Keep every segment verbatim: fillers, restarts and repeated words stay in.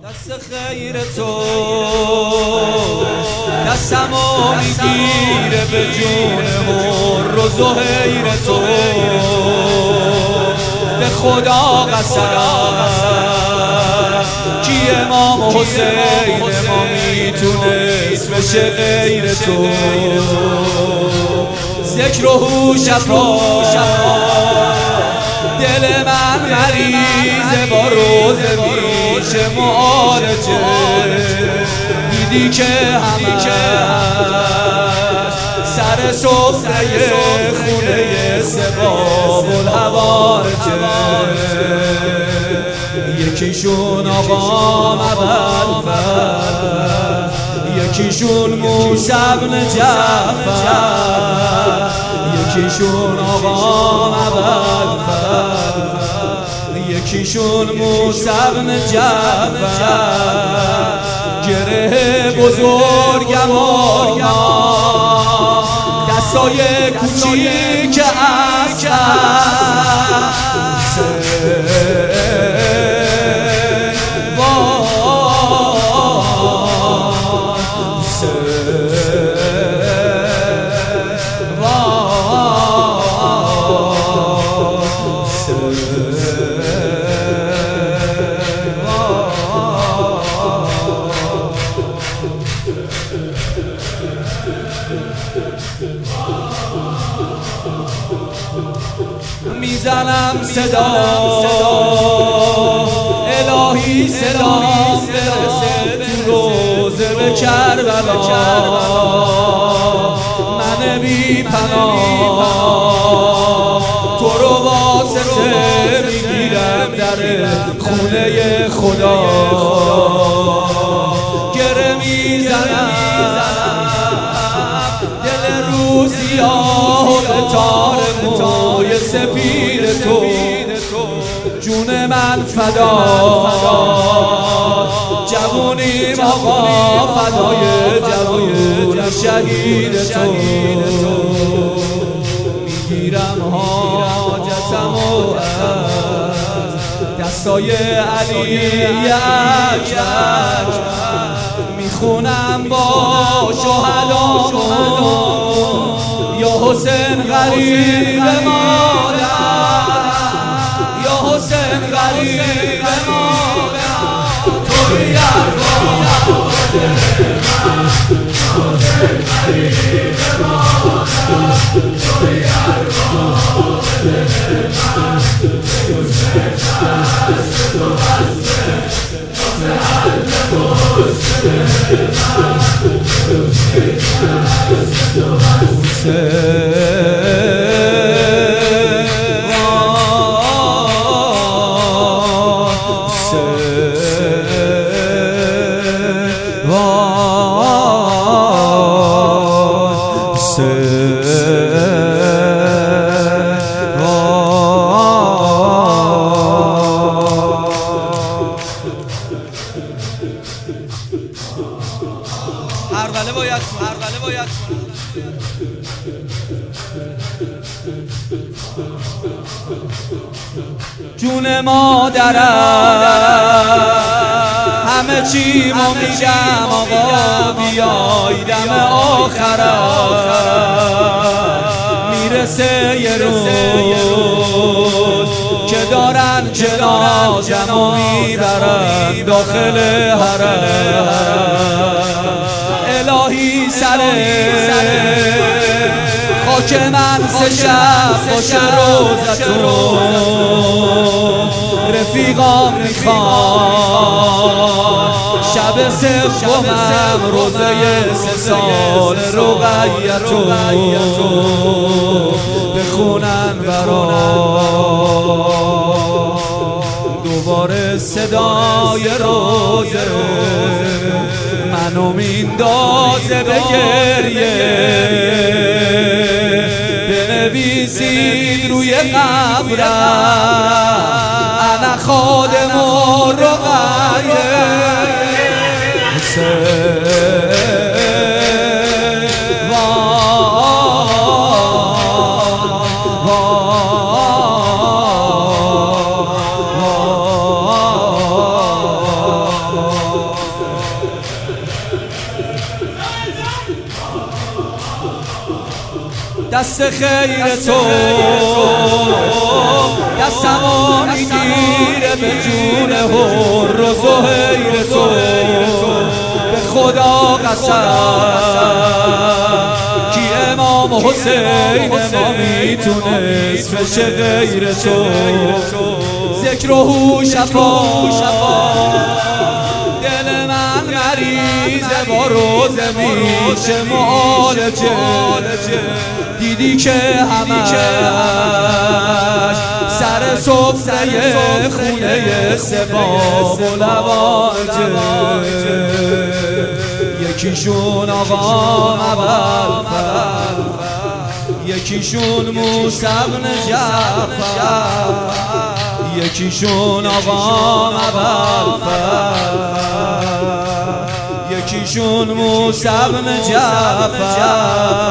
دست خیر تو دستمو میگیره به جون مر و زهیر تو. به خدا قسم کی امام حسین ما میتونست بشه غیر تو. ذکر و هوش دل من مریضه با روزه میشه معالجه. دیدی که همش سر سفره خونه سباب الحوارجه. یکیشون آقا ابوالفضل، یکیشون موسی بن جعفر، یکیشون آقا ابوالفضل، یکیشون موسی بن جعفر. گره بزرگم آقا دستای کوچیک میزنم صدا الهی سلام برسه تو روزه به کربلا. من بی پناه تو رو واسطه میگیرم در خونه خدا. گره میزنم دل روزیاه و به تار موی سفید تو. جون من فدا جوونیم آقا فدای جوون شهید تو. میگیرم حاجتم و از دستای علی اکبر. میخونم با شهدامون یا حسین غریب مادر، یا حسین غریب مادر. توی ارواح حسین غریب مادر، توی ارواح هربله باید هربله باید جون مادرم همه چی ما میگم آقا بیای دم آخرم. میرسه یه روز که دارن جنازه‌مو میبرن داخل حرم. الهی سره خاک من سه شب باشه روزتون. رفیقام میخوان شب سومم روزه سه سال رقیتون بخونن برام. دوباره صدای روزه منو میندازه به گریه. بنویسید روی قبرم انا خادم الرقیه. دست خیر تو، دستمو میگیره به جون حر و زهیر تو. به خدا قسم کی امام حسین ما میتونست بشه غیر تو. ذکر و هوش شفا دل من مریضه با روزه میشه معالجه. دیدی که همش سر سفره خونه سباب و لواجه. یکیشون آقا اول یکیشون موسی بن جعفر، یکیشون آقا اول یکیشون موسی بن جعفر.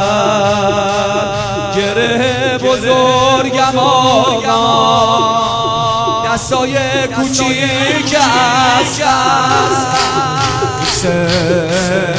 گره بزرگم آقا دستای کوچیک از حسین